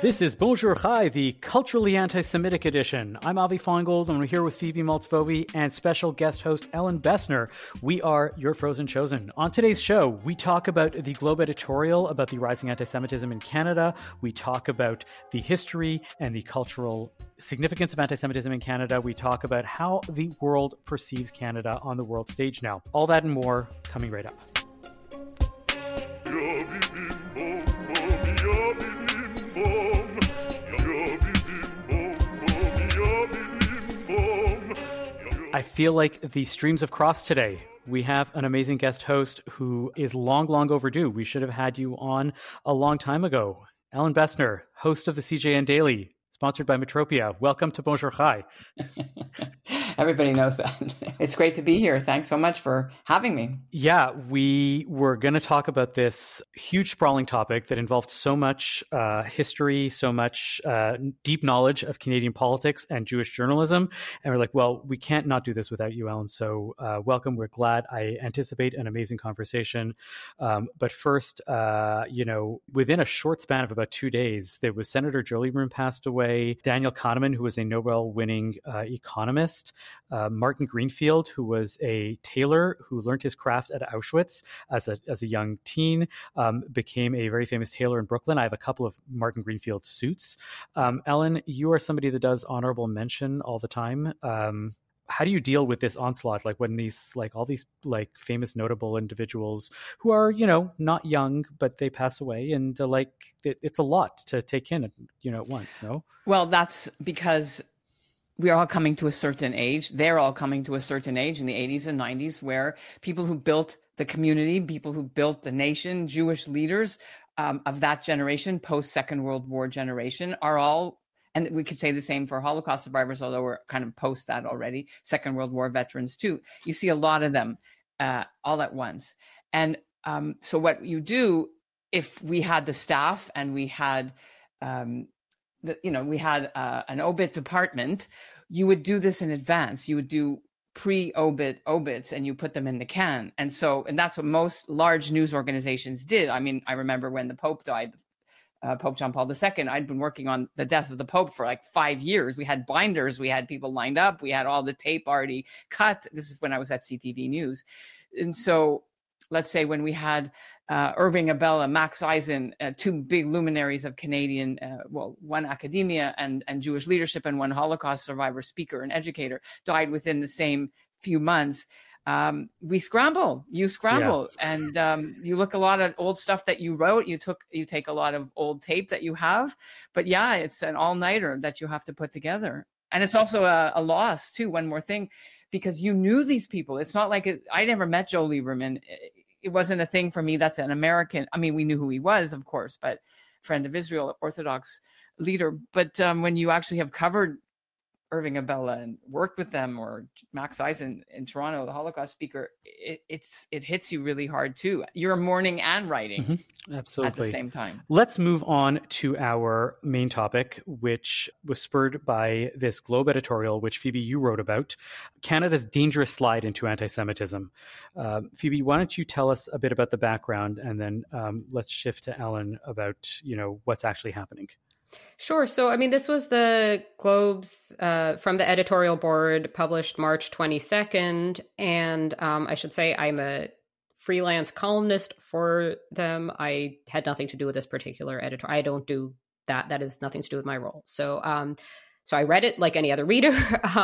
This is Bonjour Chai, the culturally anti-Semitic edition. I'm Avi Feingold, and we're here with Phoebe Maltz-Bovy and special guest host Ellen Bessner. We are your Frozen Chosen. On today's show, we talk about the Globe editorial about the rising anti-Semitism in Canada. We talk about the history and the cultural significance of anti-Semitism in Canada. We talk about how the world perceives Canada on the world stage now. All that and more coming right up. I feel like the streams have crossed today. We have an amazing guest host who is long overdue. We should have had you on a long time ago. Ellen Bessner, host of the CJN Daily, sponsored by Metropia. Welcome to Bonjour Chai. Everybody knows that. It's great to be here. Thanks so much for having me. Yeah, we were going to talk about this huge sprawling topic that involved so much history, so much deep knowledge of Canadian politics and Jewish journalism. And we're like, well, we can't not do this without you, Ellen. So welcome. We're glad. I anticipate an amazing conversation. But first, within a short span of about 2 days, there was Senator Joe Lieberman passed away, Daniel Kahneman, who was a Nobel-winning economist, Martin Greenfield, who was a tailor who learned his craft at Auschwitz as a young teen, became a very famous tailor in Brooklyn. I have a couple of Martin Greenfield suits. Ellen, you are somebody that does honorable mention all the time. How do you deal with this onslaught? Like when these, all these famous notable individuals who are, not young, but they pass away, and it's a lot to take in, at once. No? Well, that's because we are all coming to a certain age. They're all coming to a certain age in the 80s and 90s where people who built the community, people who built the nation, Jewish leaders of that generation, post-Second World War generation, are all, and we could say the same for Holocaust survivors, although we're kind of post that already, Second World War veterans too. You see a lot of them all at once. And so what you do, if we had the staff and we had we had an obit department, you would do this in advance. You would do pre-obit obits and you put them in the can. And that's what most large news organizations did. I mean, I remember when the Pope died, Pope John Paul II, I'd been working on the death of the Pope for 5 years. We had binders, we had people lined up, we had all the tape already cut. This is when I was at CTV News. And so let's say when we had Irving Abella, Max Eisen, two big luminaries of Canadian, one academia and Jewish leadership, and one Holocaust survivor, speaker and educator, died within the same few months. You scramble, yeah. And you look a lot at old stuff that you wrote. You take a lot of old tape that you have, but yeah, it's an all-nighter that you have to put together. And it's also a loss too. One more thing, because you knew these people. It's not like I never met Joe Lieberman. It wasn't a thing for me. That's an American. I mean, we knew who he was, of course, but friend of Israel, Orthodox leader. But when you actually have covered Irving Abella and worked with them, or Max Eisen in Toronto, the Holocaust speaker, it hits you really hard too. You're mourning and writing Absolutely. At the same time. Let's move on to our main topic, which was spurred by this Globe editorial, which Phoebe, you wrote about, Canada's dangerous slide into anti-Semitism. Phoebe, why don't you tell us a bit about the background, and then let's shift to Ellen about what's actually happening. Sure. So, I mean, this was the Globe's from the editorial board, published March 22nd. And I should say I'm a freelance columnist for them. I had nothing to do with this particular editor. I don't do that. That has nothing to do with my role. So I read it like any other reader.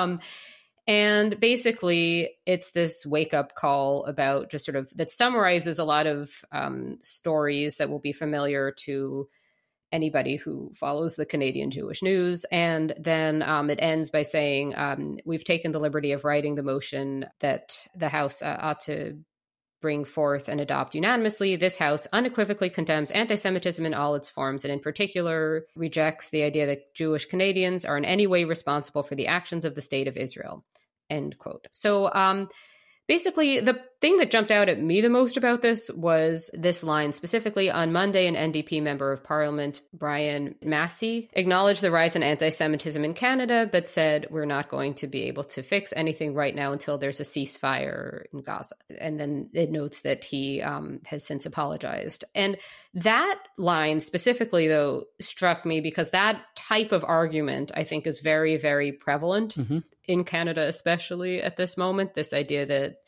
And basically, it's this wake-up call about just sort of that summarizes a lot of stories that will be familiar to anybody who follows the Canadian Jewish news. And then it ends by saying, we've taken the liberty of writing the motion that the House ought to bring forth and adopt unanimously. This House unequivocally condemns anti-Semitism in all its forms, and in particular rejects the idea that Jewish Canadians are in any way responsible for the actions of the State of Israel, end quote. So basically, the thing that jumped out at me the most about this was this line specifically. On Monday, an NDP member of Parliament, Brian Massey, acknowledged the rise in anti-Semitism in Canada, but said, we're not going to be able to fix anything right now until there's a ceasefire in Gaza. And then it notes that he has since apologized. And that line specifically, though, struck me because that type of argument, I think, is very, very prevalent in Canada, especially at this moment. This idea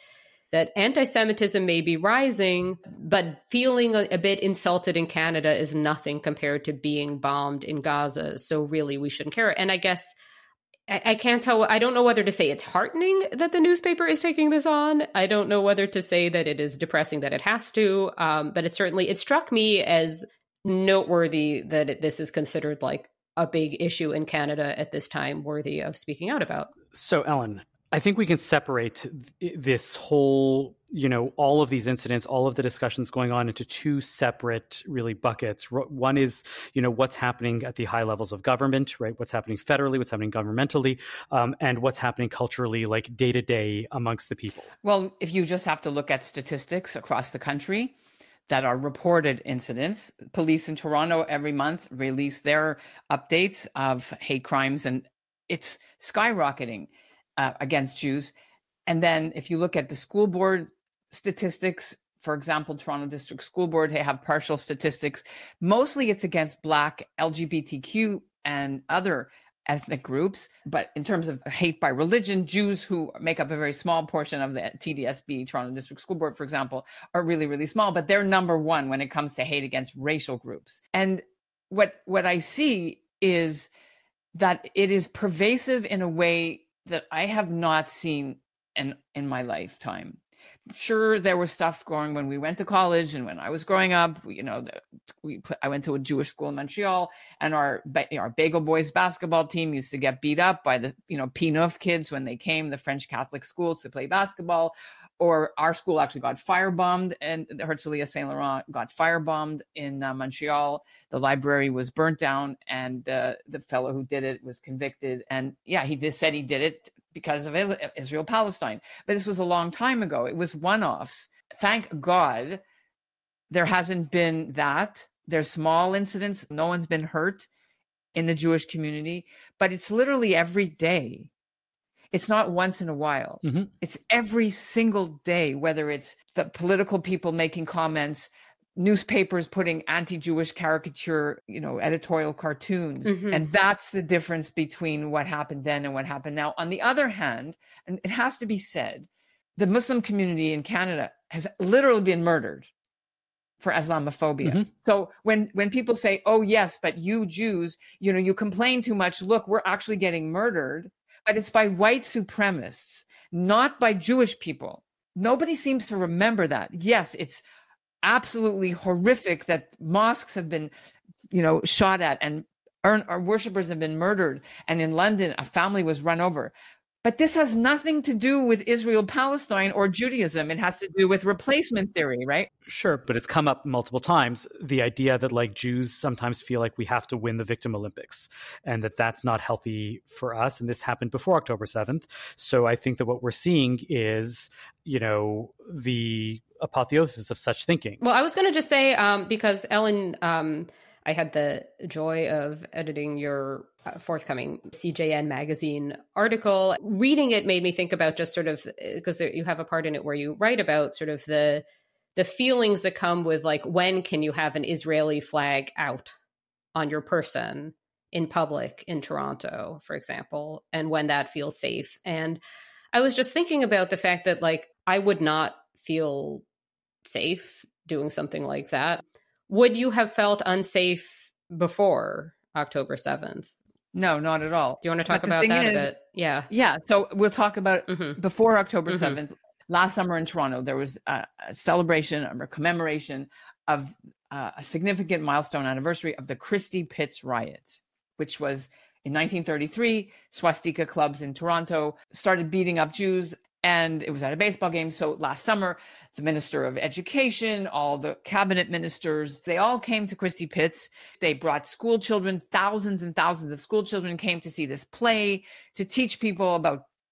that anti-Semitism may be rising, but feeling a bit insulted in Canada is nothing compared to being bombed in Gaza. So really, we shouldn't care. And I guess I can't tell. I don't know whether to say it's heartening that the newspaper is taking this on. I don't know whether to say that it is depressing that it has to. But it struck me as noteworthy that this is considered like a big issue in Canada at this time, worthy of speaking out about. So, Ellen, I think we can separate this whole, all of these incidents, all of the discussions going on into two separate really buckets. One is, what's happening at the high levels of government, right? What's happening federally, what's happening governmentally, and what's happening culturally, like day to day amongst the people. Well, if you just have to look at statistics across the country that are reported incidents, police in Toronto every month release their updates of hate crimes, and it's skyrocketing against Jews. And then if you look at the school board statistics, for example, Toronto District School Board, they have partial statistics. Mostly it's against Black, LGBTQ, and other ethnic groups. But in terms of hate by religion, Jews, who make up a very small portion of the TDSB, Toronto District School Board, for example, are really, really small. But they're number one when it comes to hate against racial groups. And what I see is that it is pervasive in a way that I have not seen in my lifetime. Sure, there was stuff going when we went to college and when I was growing up. I went to a Jewish school in Montreal, and our Bagel Boys basketball team used to get beat up by the P9 kids when they came, the French Catholic schools, to play basketball. Or our school actually got firebombed, and the Herzliya Saint Laurent got firebombed in Montreal. The library was burnt down, and the fellow who did it was convicted. And yeah, he just said he did it because of Israel-Palestine. But this was a long time ago. It was one-offs. Thank God there hasn't been that. There's small incidents. No one's been hurt in the Jewish community, but it's literally every day. It's not once in a while. Mm-hmm. It's every single day, whether it's the political people making comments, newspapers putting anti-Jewish caricature, editorial cartoons. Mm-hmm. And that's the difference between what happened then and what happened now. On the other hand, and it has to be said, the Muslim community in Canada has literally been murdered for Islamophobia. Mm-hmm. So when people say, oh, yes, but you Jews, you complain too much. Look, we're actually getting murdered. But it's by white supremacists, not by Jewish people. Nobody seems to remember that. Yes, it's absolutely horrific that mosques have been, shot at, and our worshipers have been murdered. And in London, a family was run over. But this has nothing to do with Israel-Palestine or Judaism. It has to do with replacement theory, right? Sure, but it's come up multiple times. The idea that Jews sometimes feel like we have to win the Victim Olympics, and that's not healthy for us. And this happened before October 7th. So I think that what we're seeing is, the apotheosis of such thinking. Well, I was going to just say, because Ellen, I had the joy of editing your forthcoming CJN magazine article. Reading it made me think about just sort of, because you have a part in it where you write about sort of the feelings that come with when can you have an Israeli flag out on your person in public in Toronto, for example, and when that feels safe. And I was just thinking about the fact that I would not feel safe doing something like that. Would you have felt unsafe before October 7th? No, not at all. Do you want to talk about that a bit? Yeah. Yeah. So we'll talk about before October 7th. Last summer in Toronto, there was a celebration or a commemoration of a significant milestone anniversary of the Christie Pitts riots, which was in 1933. Swastika clubs in Toronto started beating up Jews, and it was at a baseball game. So last summer, the Minister of Education, all the cabinet ministers, they all came to Christie Pitts. They brought school children, thousands and thousands of school children came to see this play, to teach people about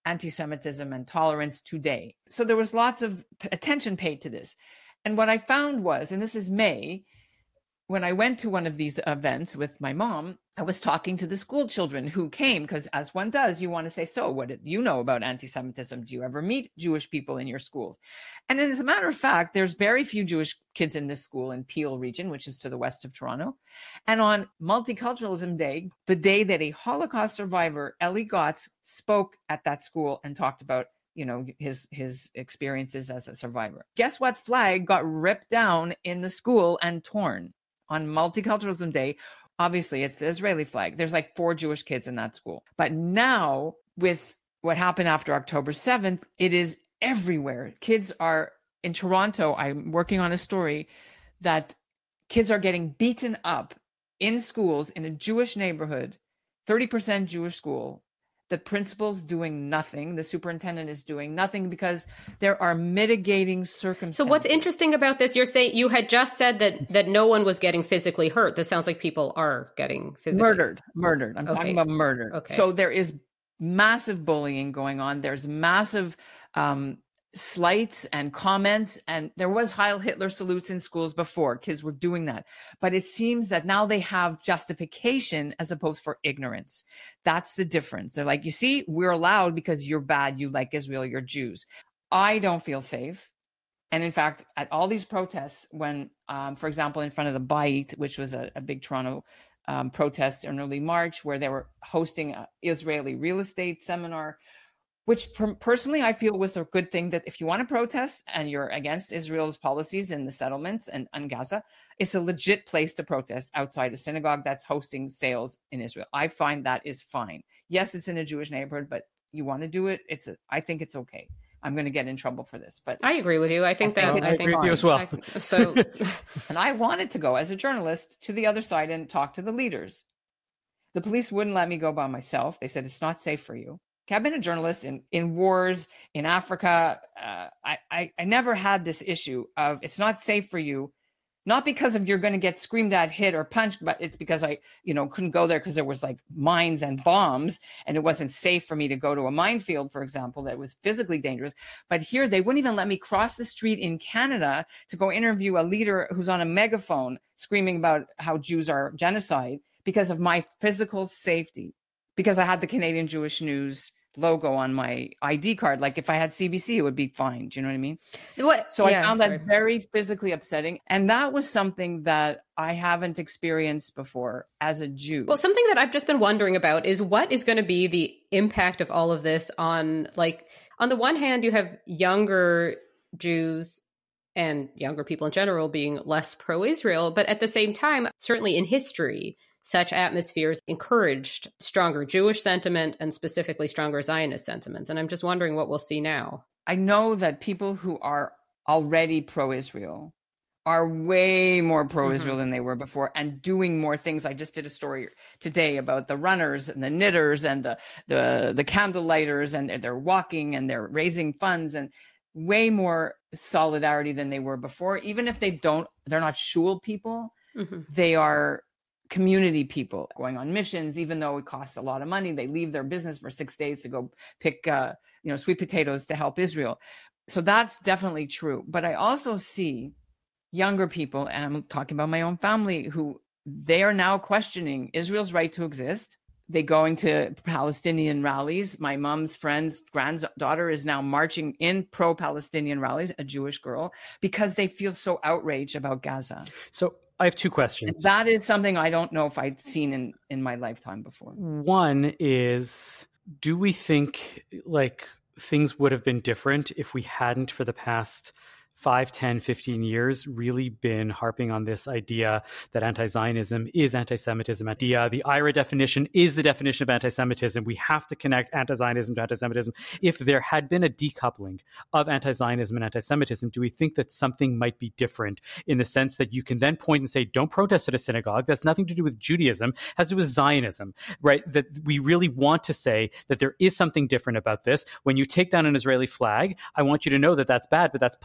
anti-Semitism and tolerance today. So there was lots of attention paid to this. And what I found was, and this is May, when I went to one of these events with my mom, I was talking to the school children who came, because as one does, you want to say, so what do you know about anti-Semitism? Do you ever meet Jewish people in your schools? And as a matter of fact, there's very few Jewish kids in this school in Peel region, which is to the west of Toronto. And on Multiculturalism Day, the day that a Holocaust survivor, Eli Gotz, spoke at that school and talked about his experiences as a survivor. Guess what flag got ripped down in the school and torn? On Multiculturalism Day, obviously it's the Israeli flag. There's like 4 Jewish kids in that school. But now with what happened after October 7th, it is everywhere. Kids are in Toronto. I'm working on a story that kids are getting beaten up in schools in a Jewish neighborhood, 30% Jewish school. The principal's doing nothing. The superintendent is doing nothing because there are mitigating circumstances. So what's interesting about this, you're saying you had just said that no one was getting physically hurt. This sounds like people are getting physically murdered. I'm talking about murder. Okay. So there is massive bullying going on. There's massive slights and comments, and there was Heil Hitler salutes in schools before. Kids were doing that, but it seems that now they have justification as opposed for ignorance. That's the difference. They're like, you see, we're allowed because you're bad, you like Israel, you're Jews. I don't feel safe. And in fact, at all these protests, when for example, in front of the Bayit, which was a big Toronto protest in early March, where they were hosting an Israeli real estate seminar, which personally I feel was a good thing, that if you want to protest and you're against Israel's policies in the settlements and Gaza, it's a legit place to protest outside a synagogue that's hosting sales in Israel. I find that is fine. Yes, it's in a Jewish neighborhood, but you want to do it, I think it's okay. I'm going to get in trouble for this, but I agree with you. I think I agree with you as well. So, and I wanted to go as a journalist to the other side and talk to the leaders. The police wouldn't let me go by myself. They said, it's not safe for you. I've been a journalist in wars in Africa. I never had this issue of it's not safe for you, not because of you're going to get screamed at, hit, or punched, but it's because I couldn't go there because there was like mines and bombs, and it wasn't safe for me to go to a minefield, for example, that was physically dangerous. But here they wouldn't even let me cross the street in Canada to go interview a leader who's on a megaphone screaming about how Jews are genocide because of my physical safety, because I had the Canadian Jewish News logo on my ID card. Like if I had CBC, it would be fine. Do you know what I mean? I found that very physically upsetting. And that was something that I haven't experienced before as a Jew. Well, something that I've just been wondering about is what is going to be the impact of all of this on, like, on the one hand, you have younger Jews and younger people in general being less pro-Israel, but at the same time, certainly in history, such atmospheres encouraged stronger Jewish sentiment and specifically stronger Zionist sentiment. And I'm just wondering what we'll see now. I know that people who are already pro-Israel are way more pro-Israel than they were before and doing more things. I just did a story today about the runners and the knitters and the candle lighters, and they're walking and they're raising funds, and way more solidarity than they were before. Even if they're not shul people, they are community people going on missions, even though it costs a lot of money. They leave their business for 6 days to go pick sweet potatoes to help Israel. So that's definitely true. But I also see younger people, and I'm talking about my own family, who they are now questioning Israel's right to exist. They going to Palestinian rallies. My mom's friend's granddaughter is now marching in pro-Palestinian rallies, a Jewish girl, because they feel so outraged about Gaza. So I have 2 questions. And that is something I don't know if I'd seen in my lifetime before. One is, do we think like things would have been different if we hadn't for the past 5, 10, 15 years really been harping on this idea that anti-Zionism is anti-Semitism. The IRA definition is the definition of anti-Semitism. We have to connect anti-Zionism to anti-Semitism. If there had been a decoupling of anti-Zionism and anti-Semitism, do we think that something might be different in the sense that you can then point and say, don't protest at a synagogue. That's nothing to do with Judaism. It has to do with Zionism, right? That we really want to say that there is something different about this. When you take down an Israeli flag, I want you to know that that's bad, but that's political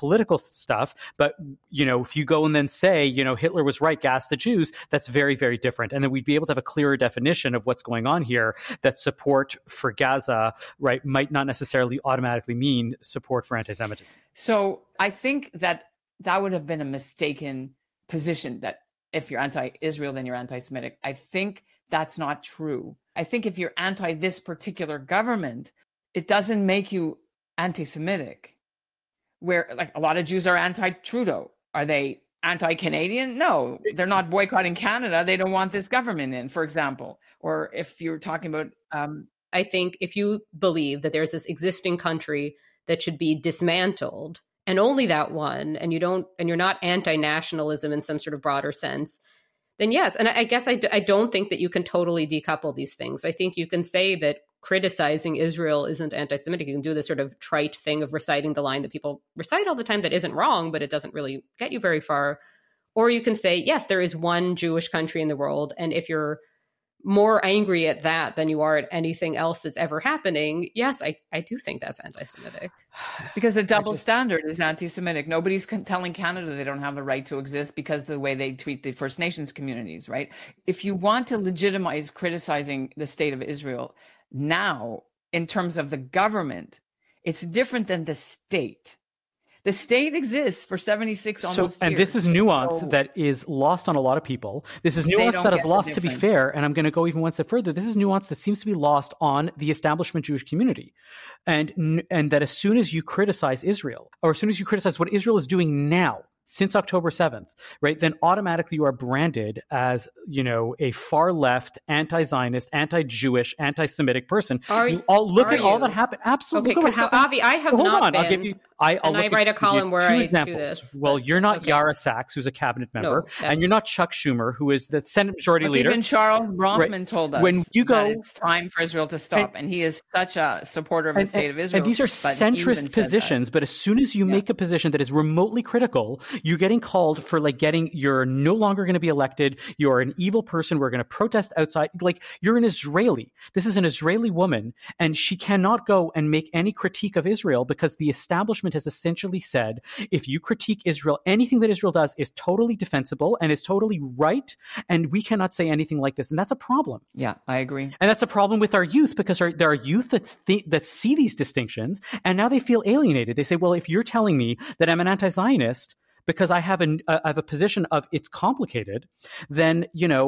stuff. But, if you go and then say, Hitler was right, gas the Jews, that's very, very different. And then we'd be able to have a clearer definition of what's going on here, that support for Gaza, right, might not necessarily automatically mean support for anti-Semitism. So I think that would have been a mistaken position, that if you're anti-Israel, then you're anti-Semitic. I think that's not true. I think if you're anti this particular government, it doesn't make you anti-Semitic. Where, like, a lot of Jews are anti-Trudeau. Are they anti-Canadian? No, they're not boycotting Canada. They don't want this government in, for example. Or if you're talking about... I think if you believe that there's this existing country that should be dismantled, and only that one, and you're not anti-nationalism in some sort of broader sense, then yes. And I guess I don't think that you can totally decouple these things. I think you can say that criticizing Israel isn't anti-Semitic. You can do this sort of trite thing of reciting the line that people recite all the time that isn't wrong, but it doesn't really get you very far. Or you can say, yes, there is one Jewish country in the world, and if you're more angry at that than you are at anything else that's ever happening, yes, I do think that's anti-Semitic. Because the double standard is anti-Semitic. Nobody's telling Canada they don't have the right to exist because of the way they treat the First Nations communities, right? If you want to legitimize criticizing the state of Israel now, in terms of the government, it's different than the state. The state exists for 76 almost years. And this is nuance that is lost on a lot of people. This is nuance that is lost, to be fair, and I'm going to go even one step further. This is nuance that seems to be lost on the establishment Jewish community. And that as soon as you criticize Israel, or as soon as you criticize what Israel is doing now, since October 7th, right, then automatically you are branded as, a far left, anti-Zionist, anti-Jewish, anti-Semitic person. Look at all that happened. Absolutely. Okay, so Avi, I have not been. I'll give you. I write a column where I do this. Well, you're not Yara Sachs, who's a cabinet member, and you're not Chuck Schumer, who is the Senate Majority Leader. Even Charles Bronfman told us when you go, that it's time for Israel to stop, and he is such a supporter of the state of Israel. And these are centrist positions, but as soon as you make a position that is remotely critical, you're getting called for you're no longer going to be elected. You're an evil person. We're going to protest outside. You're an Israeli. This is an Israeli woman, and she cannot go and make any critique of Israel because the establishment has essentially said, if you critique Israel, anything that Israel does is totally defensible and is totally right. And we cannot say anything like this. And that's a problem. Yeah, I agree. And that's a problem with our youth, because there are youth that see these distinctions, and now they feel alienated. They say, well, if you're telling me that I'm an anti-Zionist because I have a position of it's complicated, then,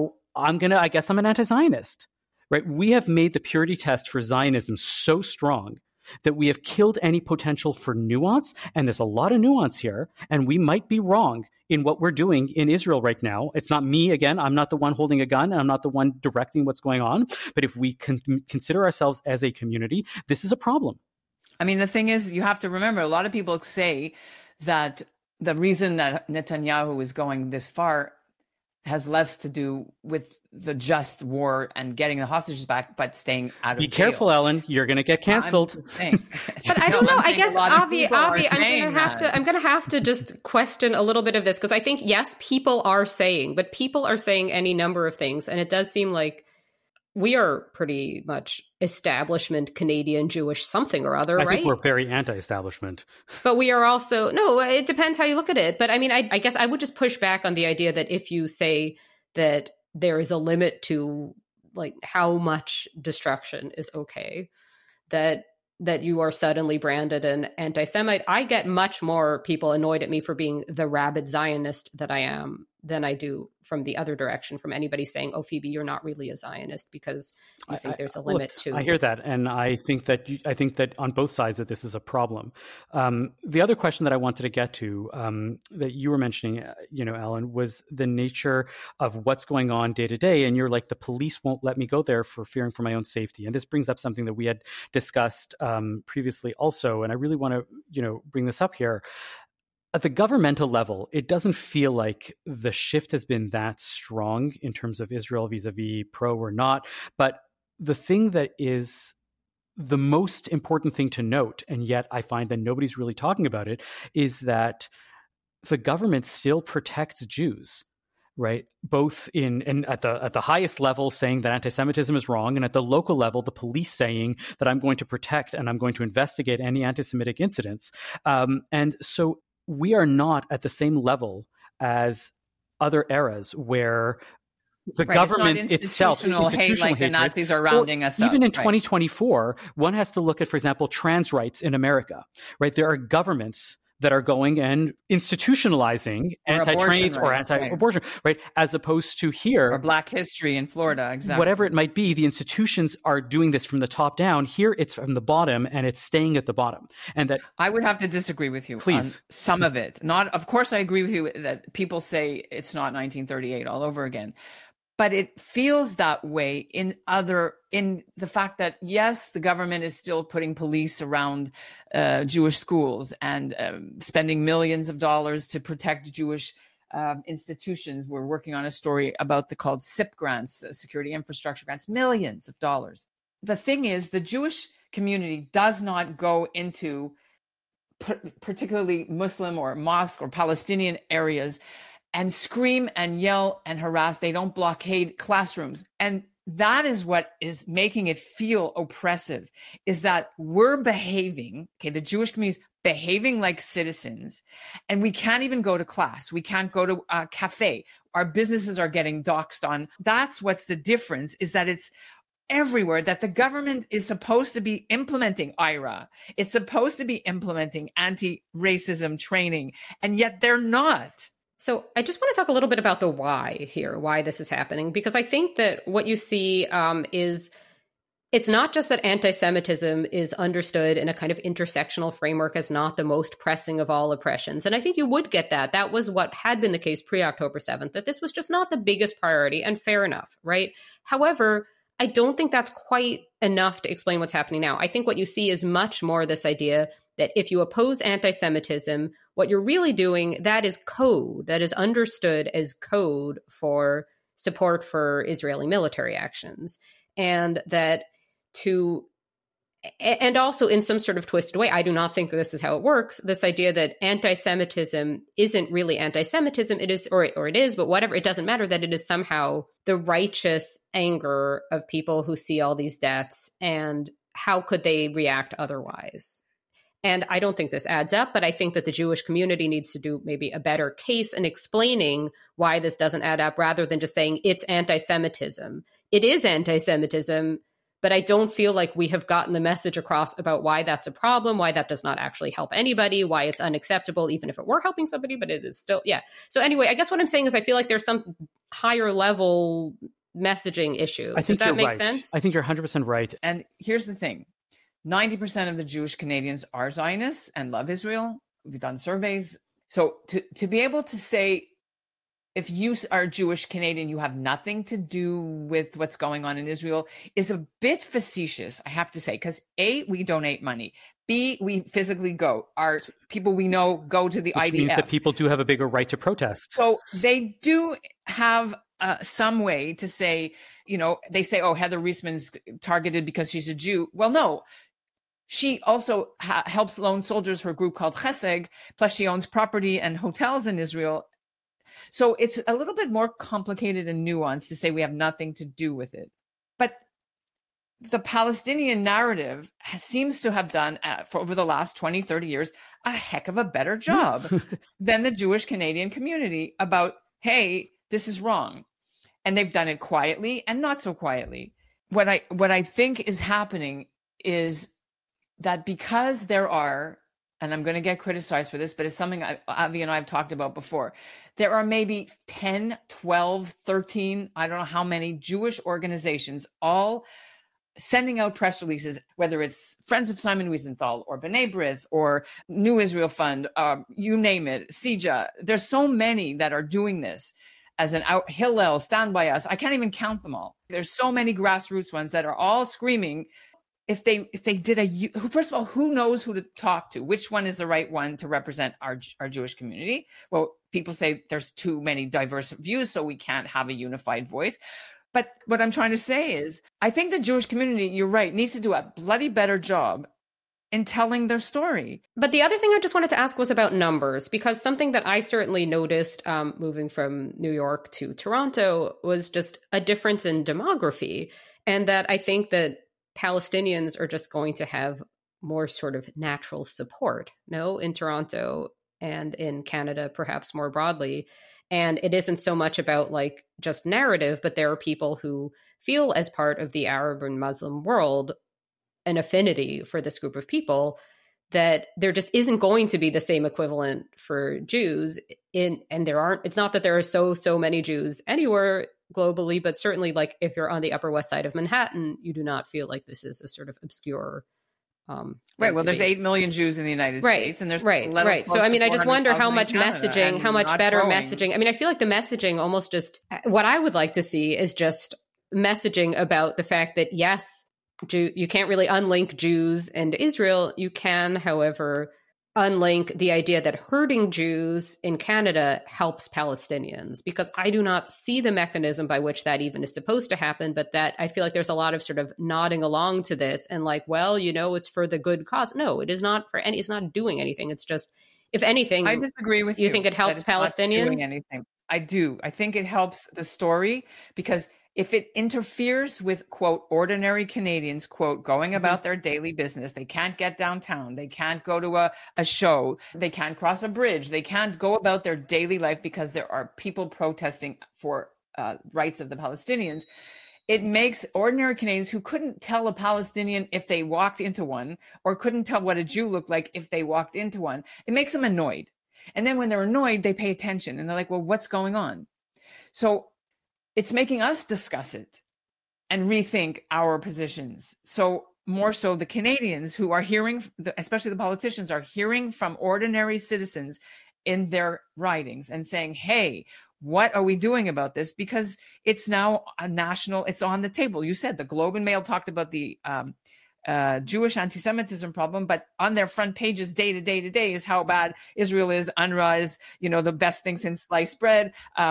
I guess I'm an anti-Zionist, right? We have made the purity test for Zionism so strong that we have killed any potential for nuance. And there's a lot of nuance here, and we might be wrong in what we're doing in Israel right now. It's not me, again, I'm not the one holding a gun, and I'm not the one directing what's going on. But if we consider ourselves as a community, this is a problem. I mean, the thing is, you have to remember, a lot of people say that the reason that Netanyahu is going this far has less to do with the just war and getting the hostages back, but staying out of jail. Be careful, Ellen. You're going to get canceled. But I don't know. I guess, Avi, I'm going to have to just question a little bit of this, because I think, yes, people are saying any number of things. And it does seem like we are pretty much establishment Canadian Jewish something or other, right? I think we're very anti-establishment. But we are also, no, it depends how you look at it. But I mean, I guess I would just push back on the idea that if you say that there is a limit to how much destruction is okay, that you are suddenly branded an anti-Semite. I get much more people annoyed at me for being the rabid Zionist that I am than I do from the other direction, from anybody saying, oh, Phoebe, you're not really a Zionist because you think there's a limit to... I hear that. And I think that on both sides that this is a problem. The other question that I wanted to get to that you were mentioning, Ellen, was the nature of what's going on day to day. And you're like, the police won't let me go there for fearing for my own safety. And this brings up something that we had discussed previously also. And I really want to, bring this up here. At the governmental level, it doesn't feel like the shift has been that strong in terms of Israel vis-a-vis pro or not. But the thing that is the most important thing to note, and yet I find that nobody's really talking about it, is that the government still protects Jews. Right, both at the highest level saying that anti-Semitism is wrong, and at the local level, the police saying that I'm going to protect and I'm going to investigate any anti-Semitic incidents. And so we are not at the same level as other eras where the government itself, institutional like hatred, the Nazis are rounding us up. Even in 2024, one has to look at, for example, trans rights in America, right? There are governments that are going and institutionalizing anti-trans or anti-abortion, right? As opposed to here. Or Black history in Florida, exactly. Whatever it might be, the institutions are doing this from the top down. Here it's from the bottom, and it's staying at the bottom. And that I would have to disagree with you on some of it. Of course, I agree with you that people say it's not 1938 all over again. But it feels that way in the fact that, yes, the government is still putting police around Jewish schools and spending millions of dollars to protect Jewish institutions. We're working on a story about the called SIP grants, security infrastructure grants, millions of dollars. The thing is, the Jewish community does not go into particularly Muslim or mosque or Palestinian areas and scream and yell and harass. They don't blockade classrooms. And that is what is making it feel oppressive, is that we're behaving, the Jewish community is behaving like citizens, and we can't even go to class. We can't go to a cafe. Our businesses are getting doxxed on. That's what's the difference, is that it's everywhere, that the government is supposed to be implementing IRA. It's supposed to be implementing anti-racism training, and yet they're not. So I just want to talk a little bit about the why here, why this is happening, because I think that what you see is it's not just that anti-Semitism is understood in a kind of intersectional framework as not the most pressing of all oppressions. And I think you would get that. That was what had been the case pre-October 7th, that this was just not the biggest priority, and fair enough, right? However, I don't think that's quite enough to explain what's happening now. I think what you see is much more this idea that if you oppose anti-Semitism, what you're really doing, that is code, that is understood as code for support for Israeli military actions. And that and also in some sort of twisted way, I do not think this is how it works, this idea that anti-Semitism isn't really anti-Semitism, it is, or it is, but whatever, it doesn't matter, that it is somehow the righteous anger of people who see all these deaths, and how could they react otherwise? And I don't think this adds up, but I think that the Jewish community needs to do maybe a better case in explaining why this doesn't add up, rather than just saying it's anti-Semitism. It is anti-Semitism, but I don't feel like we have gotten the message across about why that's a problem, why that does not actually help anybody, why it's unacceptable, even if it were helping somebody, but it is still, yeah. So anyway, I guess what I'm saying is I feel like there's some higher level messaging issue. Does that make sense? I think you're 100% right. And here's the thing. 90% of the Jewish Canadians are Zionists and love Israel. We've done surveys. So to be able to say, if you are Jewish Canadian, you have nothing to do with what's going on in Israel, is a bit facetious, I have to say, because A, we donate money. B, we physically go. Our people we know go to the IDF. Which means that people do have a bigger right to protest. So they do have some way to say, they say, oh, Heather Reisman's targeted because she's a Jew. Well, no. She also helps lone soldiers for a group called Chesed, plus she owns property and hotels in Israel. So it's a little bit more complicated and nuanced to say we have nothing to do with it. But the Palestinian narrative seems to have done, for over the last 20, 30 years, a heck of a better job than the Jewish Canadian community about, hey, this is wrong. And they've done it quietly and not so quietly. What I think is happening is that because there are, and I'm going to get criticized for this, but it's something Avi and I have talked about before, there are maybe 10, 12, 13, I don't know how many Jewish organizations all sending out press releases, whether it's Friends of Simon Wiesenthal or B'nai B'rith or New Israel Fund, you name it, CIJA. There's so many that are doing this as an out, Hillel, Stand By Us. I can't even count them all. There's so many grassroots ones that are all screaming. If they did first of all, who knows who to talk to? Which one is the right one to represent our Jewish community? Well, people say there's too many diverse views, so we can't have a unified voice. But what I'm trying to say is, I think the Jewish community, you're right, needs to do a bloody better job in telling their story. But the other thing I just wanted to ask was about numbers, because something that I certainly noticed moving from New York to Toronto was just a difference in demography. And that I think that Palestinians are just going to have more sort of natural support. No, in Toronto, and in Canada, perhaps more broadly. And it isn't so much about like just narrative, but there are people who feel as part of the Arab and Muslim world an affinity for this group of people, that there just isn't going to be the same equivalent for Jews it's not that there are so many Jews anywhere globally, but certainly like if you're on the Upper West Side of Manhattan, you do not feel like this is a sort of obscure right. Well, there's 8 million Jews in the United States, and there's right. So I mean, I just wonder how much messaging, how much better messaging. I mean, I feel like the messaging almost just what I would like to see is just messaging about the fact that yes, you can't really unlink Jews and Israel. You can, however, unlink the idea that hurting Jews in Canada helps Palestinians, because I do not see the mechanism by which that even is supposed to happen, but that I feel like there's a lot of sort of nodding along to this and like, well, it's for the good cause. No, it is not it's not doing anything. It's just, if anything, I disagree with you. You think it helps Palestinians? Not doing anything. I do. I think it helps the story, because if it interferes with, quote, ordinary Canadians, quote, going about their daily business, they can't get downtown, they can't go to a show, they can't cross a bridge, they can't go about their daily life because there are people protesting for rights of the Palestinians. It makes ordinary Canadians who couldn't tell a Palestinian if they walked into one, or couldn't tell what a Jew looked like if they walked into one, it makes them annoyed. And then when they're annoyed, they pay attention and they're like, well, what's going on? So it's making us discuss it and rethink our positions. So more so the Canadians who are hearing, especially the politicians, are hearing from ordinary citizens in their writings and saying, hey, what are we doing about this? Because it's now a national, it's on the table. You said the Globe and Mail talked about the Jewish anti-Semitism problem, but on their front pages day to day is how bad Israel is. UNRWA is, the best thing since sliced bread.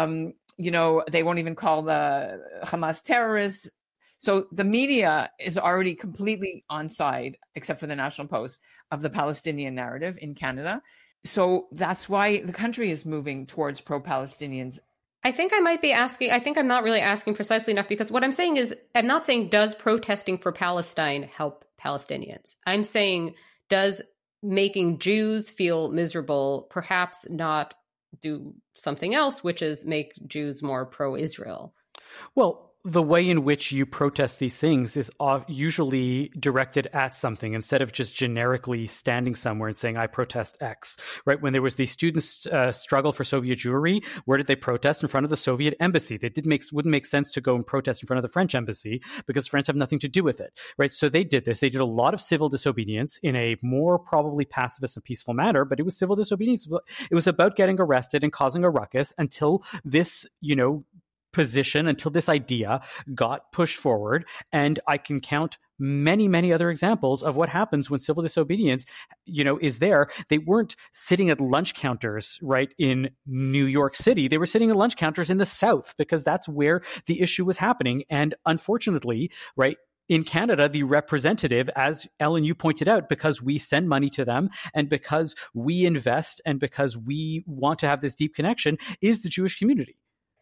They won't even call the Hamas terrorists. So the media is already completely on side, except for the National Post, of the Palestinian narrative in Canada. So that's why the country is moving towards pro-Palestinians. I think I'm not really asking precisely enough, because what I'm saying is, I'm not saying does protesting for Palestine help Palestinians. I'm saying, does making Jews feel miserable perhaps not do something else, which is make Jews more pro-Israel? Well, the way in which you protest these things is usually directed at something, instead of just generically standing somewhere and saying, I protest X, right? When there was the students' struggle for Soviet Jewry, where did they protest? In front of the Soviet embassy. Wouldn't make sense to go and protest in front of the French embassy, because French have nothing to do with it, right? So they did this. They did a lot of civil disobedience in a more probably pacifist and peaceful manner, but it was civil disobedience. It was about getting arrested and causing a ruckus until this, position, until this idea got pushed forward. And I can count many, many other examples of what happens when civil disobedience, is there. They weren't sitting at lunch counters, right, in New York City. They were sitting at lunch counters in the South, because that's where the issue was happening. And unfortunately, right, in Canada, the representative, as Ellen, you pointed out, because we send money to them and because we invest and because we want to have this deep connection, is the Jewish community.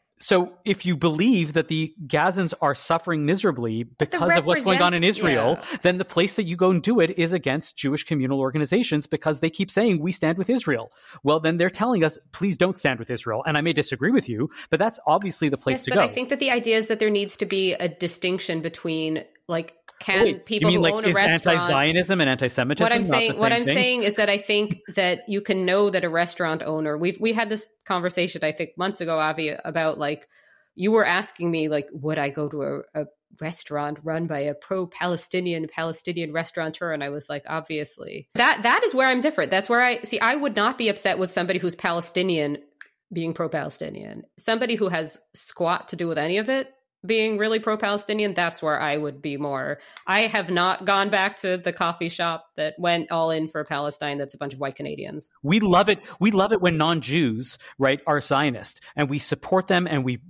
So if you believe that the Gazans are suffering miserably because of what's going on in Israel, then the place that you go and do it is against Jewish communal organizations, because they keep saying, we stand with Israel. Well, then they're telling us, please don't stand with Israel. And I may disagree with you, but that's obviously the place to go. I think that the idea is that there needs to be a distinction between, like, people who own a restaurant, anti-Zionism and anti-Semitism? What I'm saying is that I think that you can know that a restaurant owner, we had this conversation, I think months ago, Avi, about, like, you were asking me, like, would I go to a restaurant run by a pro-Palestinian restaurateur? And I was like, obviously. That is where I'm different. That's where I would not be upset with somebody who's Palestinian being pro-Palestinian. Somebody who has squat to do with any of it being really pro-Palestinian, that's where I would be more. I have not gone back to the coffee shop that went all in for Palestine. That's a bunch of white Canadians. We love it. We love it when non-Jews, right, are Zionist, and we support them, and we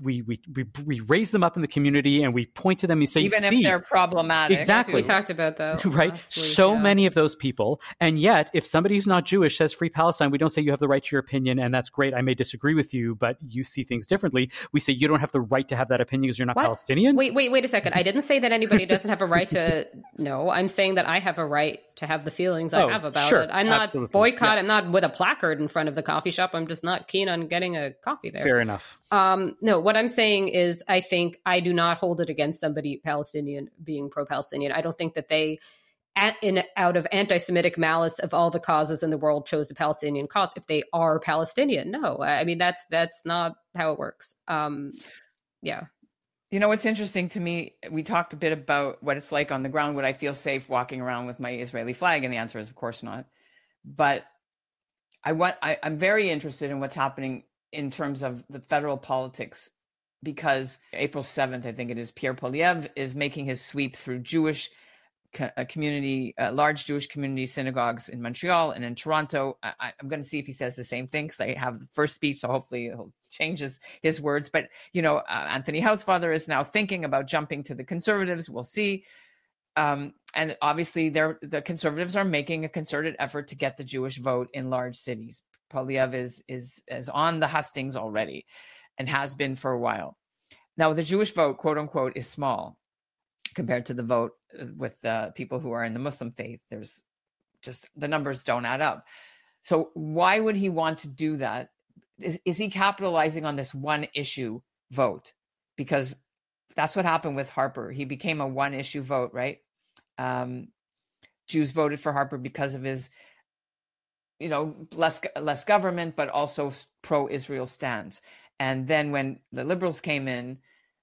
raise them up in the community, and we point to them and say, even if they're problematic. Exactly. We talked about that. Right. So many of those people. And yet, if somebody who's not Jewish says free Palestine, we don't say you have the right to your opinion, and that's great. I may disagree with you, but you see things differently. We say you don't have the right to have that opinion because you're not Palestinian? Wait a second. I didn't say that anybody doesn't have a right to know. I'm saying that I have a right to have the feelings I have about it. I'm not boycott. Yeah. I'm not with a placard in front of the coffee shop. I'm just not keen on getting a coffee there. Fair enough. No, what I'm saying is I think I do not hold it against somebody Palestinian being pro-Palestinian. I don't think that they, out of anti-Semitic malice of all the causes in the world, chose the Palestinian cause if they are Palestinian. No, I mean, that's not how it works. Yeah. You know, what's interesting to me, we talked a bit about what it's like on the ground. Would I feel safe walking around with my Israeli flag? And the answer is, of course not. But I'm very interested in what's happening in terms of the federal politics, because April 7th, I think it is, Pierre Poilievre is making his sweep through Jewish community, large Jewish community synagogues in Montreal and in Toronto. I'm going to see if he says the same thing, because I have the first speech, so hopefully he'll change his words. But, you know, Anthony Housefather is now thinking about jumping to the Conservatives. We'll see. And obviously the Conservatives are making a concerted effort to get the Jewish vote in large cities. Poilievre is on the hustings already and has been for a while. Now, the Jewish vote, quote unquote, is small compared to the vote with people who are in the Muslim faith. There's just, the numbers don't add up. So why would he want to do that? Is he capitalizing on this one issue vote? Because that's what happened with Harper. He became a one issue vote, right? Jews voted for Harper because of his, you know, less government, but also pro-Israel stance. And then when the Liberals came in,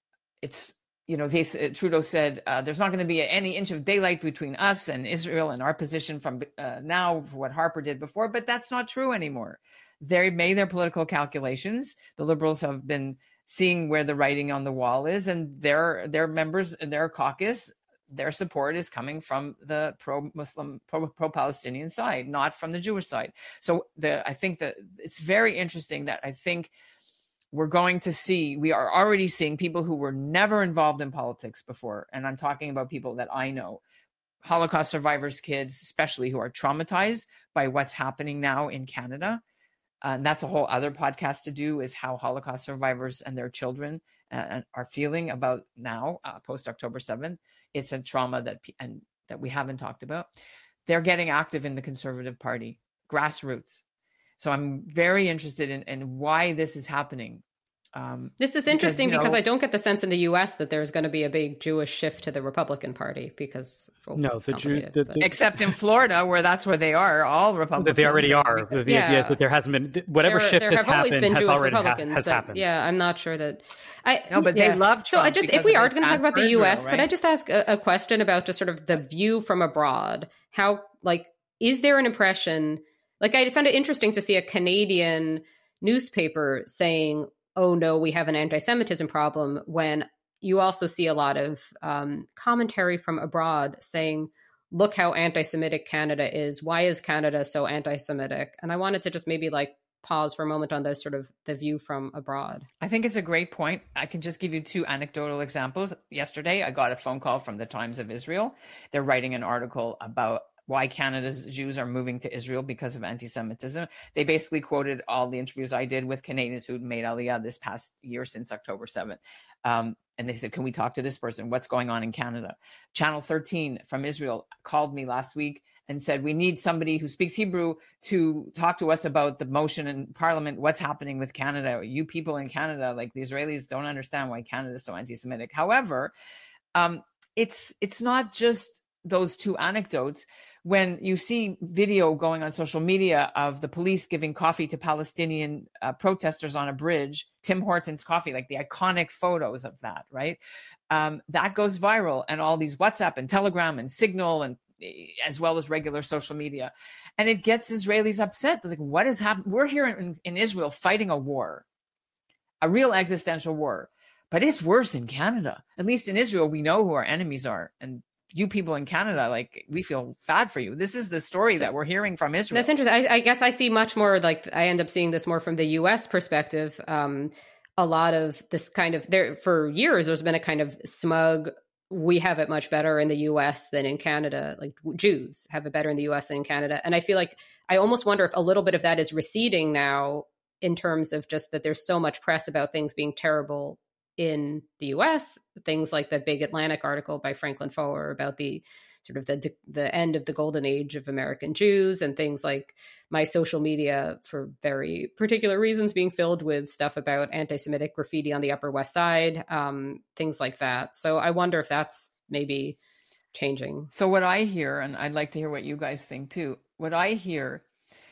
it's, you know, Trudeau said, there's not going to be any inch of daylight between us and Israel and our position from now for what Harper did before. But that's not true anymore. They made their political calculations. The Liberals have been seeing where the writing on the wall is, and their members and their caucus, their support is coming from the pro-Muslim, pro-Palestinian side, not from the Jewish side. So I think that it's very interesting that I think we're going to see, we are already seeing people who were never involved in politics before. And I'm talking about people that I know, Holocaust survivors' kids, especially, who are traumatized by what's happening now in Canada. And that's a whole other podcast to do, is how Holocaust survivors and their children are feeling about now, post October 7th. It's a trauma that we haven't talked about. They're getting active in the Conservative Party, grassroots. So I'm very interested in why this is happening. This is interesting because I don't get the sense in the U.S. that there's going to be a big Jewish shift to the Republican Party, because the Jews, except in Florida, where that's where they are, all Republicans. They already are. The idea is that there hasn't been whatever shift has happened has already happened. Yeah, I'm not sure that. They love Trump. So if we are going to talk about the U.S., right? Could I just ask a question about just sort of the view from abroad? How, like, is there an impression? Like, I found it interesting to see a Canadian newspaper saying, oh no, we have an anti-Semitism problem, when you also see a lot of commentary from abroad saying, look how anti-Semitic Canada is. Why is Canada so anti-Semitic? And I wanted to just maybe like pause for a moment on those sort of the view from abroad. I think it's a great point. I can just give you two anecdotal examples. Yesterday, I got a phone call from the Times of Israel. They're writing an article about why Canada's Jews are moving to Israel because of anti-Semitism. They basically quoted all the interviews I did with Canadians who'd made Aliyah this past year since October 7th. And they said, can we talk to this person? What's going on in Canada? Channel 13 from Israel called me last week and said, we need somebody who speaks Hebrew to talk to us about the motion in Parliament. What's happening with Canada? You people in Canada, like the Israelis, don't understand why Canada is so anti-Semitic. However, it's not just those two anecdotes. When you see video going on social media of the police giving coffee to Palestinian protesters on a bridge, Tim Hortons coffee, like the iconic photos of that, right? That goes viral, and all these WhatsApp and Telegram and Signal, and as well as regular social media. And it gets Israelis upset. They're like, what is happening? We're here in Israel fighting a war, a real existential war. But it's worse in Canada. At least in Israel, we know who our enemies are. And you people in Canada, like, we feel bad for you. This is the story that we're hearing from Israel. That's interesting. I guess I see much more, like, I end up seeing this more from the U.S. perspective. A lot of this kind of, there for years, there's been a kind of smug, we have it much better in the U.S. than in Canada. Like, Jews have it better in the U.S. than in Canada. And I feel like, I almost wonder if a little bit of that is receding now, in terms of just that there's so much press about things being terrible in the US, things like the Big Atlantic article by Franklin Foer about the sort of the end of the golden age of American Jews, and things like my social media, for very particular reasons, being filled with stuff about anti-Semitic graffiti on the Upper West Side, things like that. So I wonder if that's maybe changing. So what I hear, and I'd like to hear what you guys think too, what I hear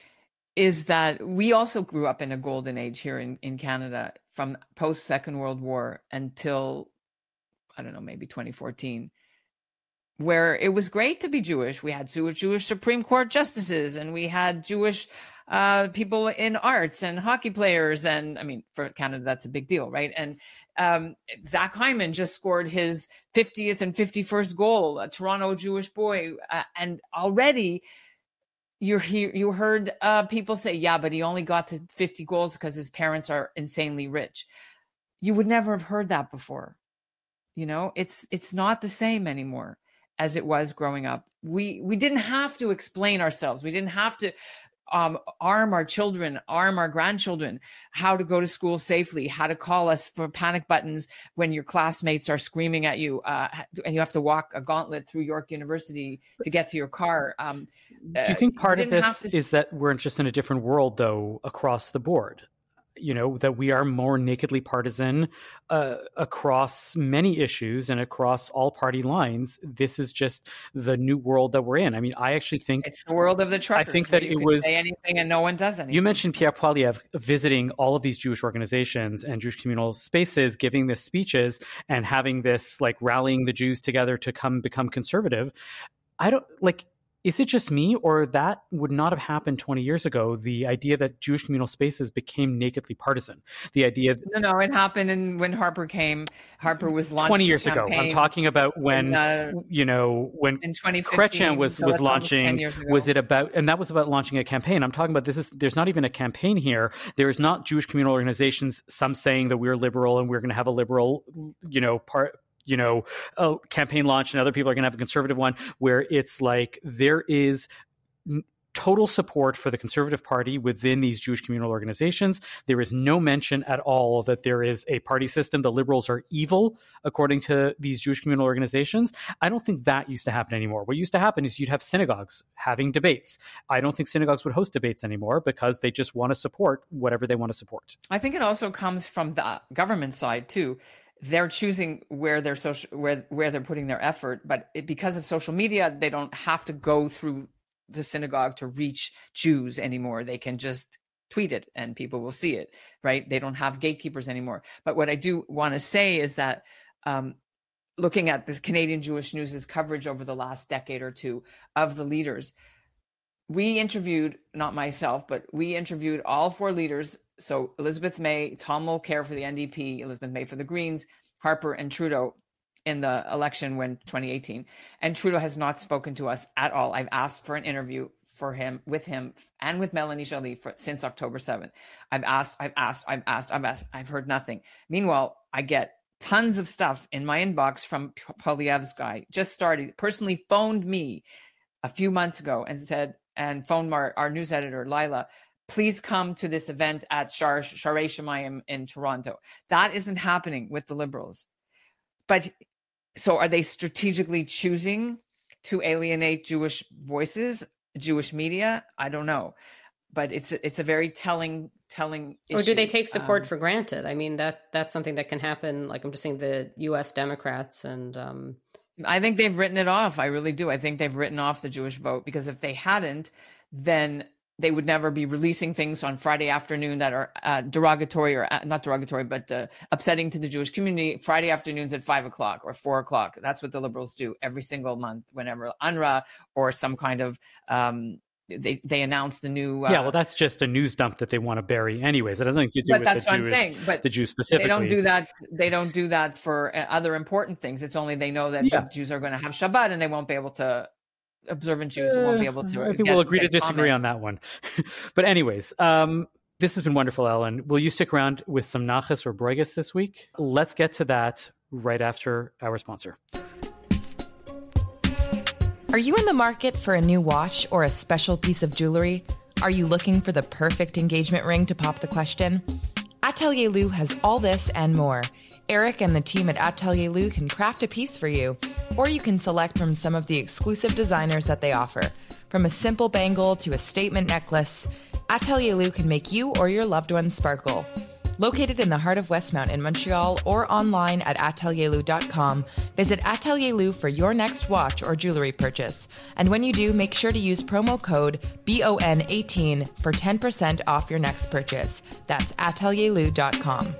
is that we also grew up in a golden age here in Canada from post Second World War until, I don't know, maybe 2014, where it was great to be Jewish. We had Jewish Supreme Court justices, and we had Jewish people in arts and hockey players. And I mean, for Canada, that's a big deal, right? And Zach Hyman just scored his 50th and 51st goal, a Toronto Jewish boy. And already you heard people say, yeah, but he only got to 50 goals because his parents are insanely rich. You would never have heard that before. You know, it's not the same anymore as it was growing up. We didn't have to explain ourselves. We didn't have to arm our children, arm our grandchildren, how to go to school safely, how to call us for panic buttons when your classmates are screaming at you, and you have to walk a gauntlet through York University to get to your car. Do you think part of this is that we're just in a different world, though, across the board? You know, that we are more nakedly partisan across many issues and across all party lines. This is just the new world that we're in. I mean, I actually think it's the world of the truckers. I think that it was say anything and no one does anything. You mentioned Pierre Poilievre visiting all of these Jewish organizations and Jewish communal spaces, giving this speeches and having this like rallying the Jews together to come become conservative. I don't like. Is it just me, or that would not have happened 20 years ago? The idea that Jewish communal spaces became nakedly partisan. The idea No, it happened. And when Harper came, Harper was launched 20 years ago. I'm talking about when, when in 2015, Chrétien was launching, was it about, and that was about launching a campaign. I'm talking about there's not even a campaign here. There is not Jewish communal organizations, some saying that we're liberal and we're going to have a liberal, a campaign launch, and other people are going to have a conservative one, where it's like there is total support for the Conservative Party within these Jewish communal organizations. There is no mention at all that there is a party system. The liberals are evil, according to these Jewish communal organizations. I don't think that used to happen anymore. What used to happen is you'd have synagogues having debates. I don't think synagogues would host debates anymore because they just want to support whatever they want to support. I think it also comes from the government side too. They're choosing where they're where they're putting their effort, but because of social media, they don't have to go through the synagogue to reach Jews anymore. They can just tweet it and people will see it, right? They don't have gatekeepers anymore. But what I do want to say is that looking at this Canadian Jewish News' coverage over the last decade or two of the leaders, we interviewed, not myself, but we interviewed all four leaders. So Elizabeth May, Tom Mulcair for the NDP, Elizabeth May for the Greens, Harper and Trudeau in the election when 2018. And Trudeau has not spoken to us at all. I've asked for an interview for him, with him and with Melanie Joly since October 7th. I've asked. I've heard nothing. Meanwhile, I get tons of stuff in my inbox from Poilievre's guy. Just started, personally phoned me a few months ago and said, and phoned our news editor, Lila, please come to this event at Sharei Shemayim in Toronto. That isn't happening with the Liberals. But so are they strategically choosing to alienate Jewish voices, Jewish media? I don't know. But it's a very telling issue. Or do they take support for granted? I mean, that's something that can happen. Like I'm just saying, the U.S. Democrats and I think they've written it off. I really do. I think they've written off the Jewish vote, because if they hadn't, then they would never be releasing things on Friday afternoon that are derogatory or not derogatory, but upsetting to the Jewish community. Friday afternoons at 5 o'clock or 4 o'clock. That's what the Liberals do every single month whenever UNRWA or some kind of they announce the new. Well, that's just a news dump that they want to bury anyways. It doesn't have to do with the Jews. That's what I'm saying. But the Jews specifically. They don't do that. They don't do that for other important things. It's only they know that the Jews are going to have Shabbat and they won't be able to. Observant Jews won't be able to. I think we'll agree to disagree on that one. But anyways, this has been wonderful, Ellen. Will you stick around with some Nachas or Bruiges this week? Let's get to that right after our sponsor. Are you in the market for a new watch or a special piece of jewelry? Are you looking for the perfect engagement ring to pop the question? Atelier Lou has all this and more. Eric and the team at Atelier Lou can craft a piece for you, or you can select from some of the exclusive designers that they offer. From a simple bangle to a statement necklace, Atelier Lou can make you or your loved ones sparkle. Located in the heart of Westmount in Montreal or online at atelierlou.com, visit Atelier Lou for your next watch or jewelry purchase. And when you do, make sure to use promo code BON18 for 10% off your next purchase. That's atelierlou.com.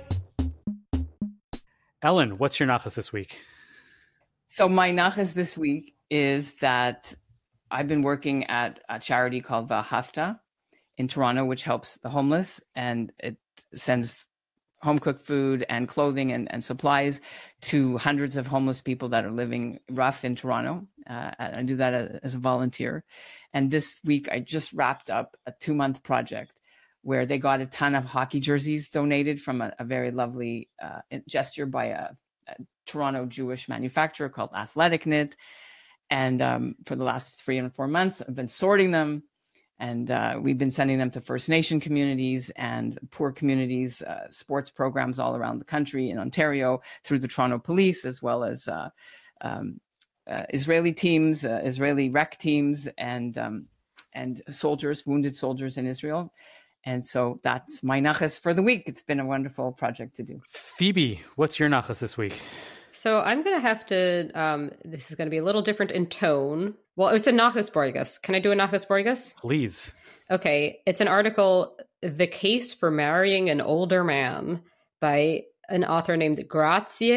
Ellen, what's your nachas this week? So my nachas this week is that I've been working at a charity called Vahafta in Toronto, which helps the homeless, and it sends home-cooked food and clothing and supplies to hundreds of homeless people that are living rough in Toronto. I do that as a volunteer. And this week, I just wrapped up a 2-month project where they got a ton of hockey jerseys donated from a very lovely gesture by a Toronto Jewish manufacturer called Athletic Knit. And for the last 3 and 4 months, I've been sorting them. And we've been sending them to First Nation communities and poor communities, sports programs all around the country, in Ontario, through the Toronto Police, as well as Israeli teams, Israeli rec teams, and soldiers, wounded soldiers in Israel. And so that's my nachas for the week. It's been a wonderful project to do. Phoebe, what's your nachas this week? So I'm going to have to, this is going to be a little different in tone. Well, it's a nachas borgas. Can I do a nachas borgas? Please. Okay. It's an article, The Case for Marrying an Older Man, by an author named Grazie.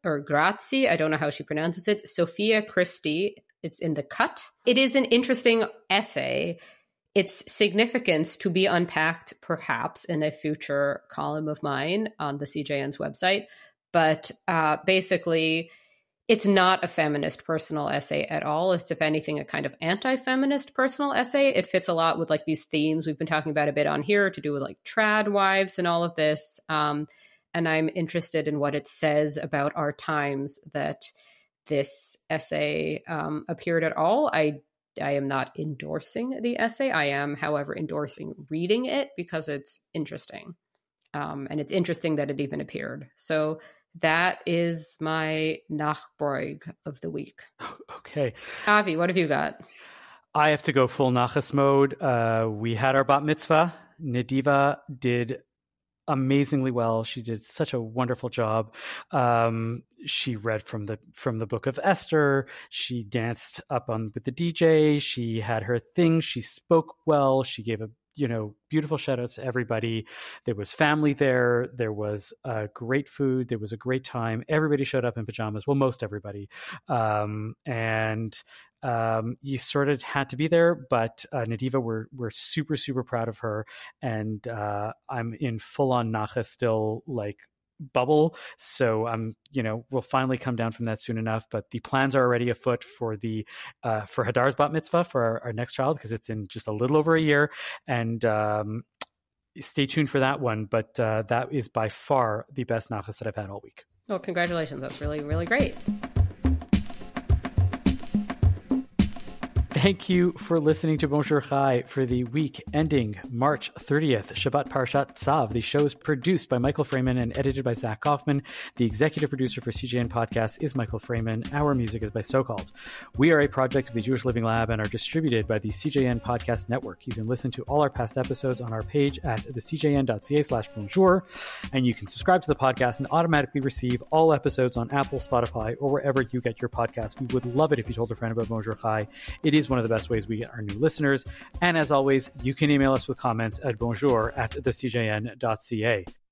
I don't know how she pronounces it. Sophia Christie. It's in The Cut. It is an interesting essay. Its significance to be unpacked perhaps in a future column of mine on the CJN's website. But basically, it's not a feminist personal essay at all. It's, if anything, a kind of anti-feminist personal essay. It fits a lot with like these themes we've been talking about a bit on here to do with like trad wives and all of this. And I'm interested in what it says about our times that this essay appeared at all. I am not endorsing the essay. I am, however, endorsing reading it because it's interesting. And it's interesting that it even appeared. So that is my nachbroig of the week. Okay. Avi, what have you got? I have to go full nachas mode. We had our bat mitzvah. Nadiva did amazingly well. She did such a wonderful job. She read from the book of Esther. She danced up on with the DJ. She had her thing. She spoke well. She gave a beautiful shout outs to everybody. There was family there. There was great food. There was a great time. Everybody showed up in pajamas. Well, most everybody. And you sort of had to be there, but Nadiva, we're super, super proud of her. And I'm in full on nachas still, like bubble. So we'll finally come down from that soon enough, but the plans are already afoot for the for Hadar's bat mitzvah for our next child, because it's in just a little over a year, and stay tuned for that one. But that is by far the best nachas that I've had all week. Well, congratulations. That's really, really great. Thank you for listening to Bonjour Chai for the week ending March 30th, Shabbat Parashat Tzav. The show is produced by Michael Freeman and edited by Zach Kaufman. The executive producer for CJN Podcast is Michael Freeman. Our music is by SoCalled. We are a project of the Jewish Living Lab and are distributed by the CJN Podcast Network. You can listen to all our past episodes on our page at thecjn.ca/bonjour, and you can subscribe to the podcast and automatically receive all episodes on Apple, Spotify, or wherever you get your podcasts. We would love it if you told a friend about Bonjour Chai. It is one of the best ways we get our new listeners. And as always, you can email us with comments at bonjour@thecjn.ca.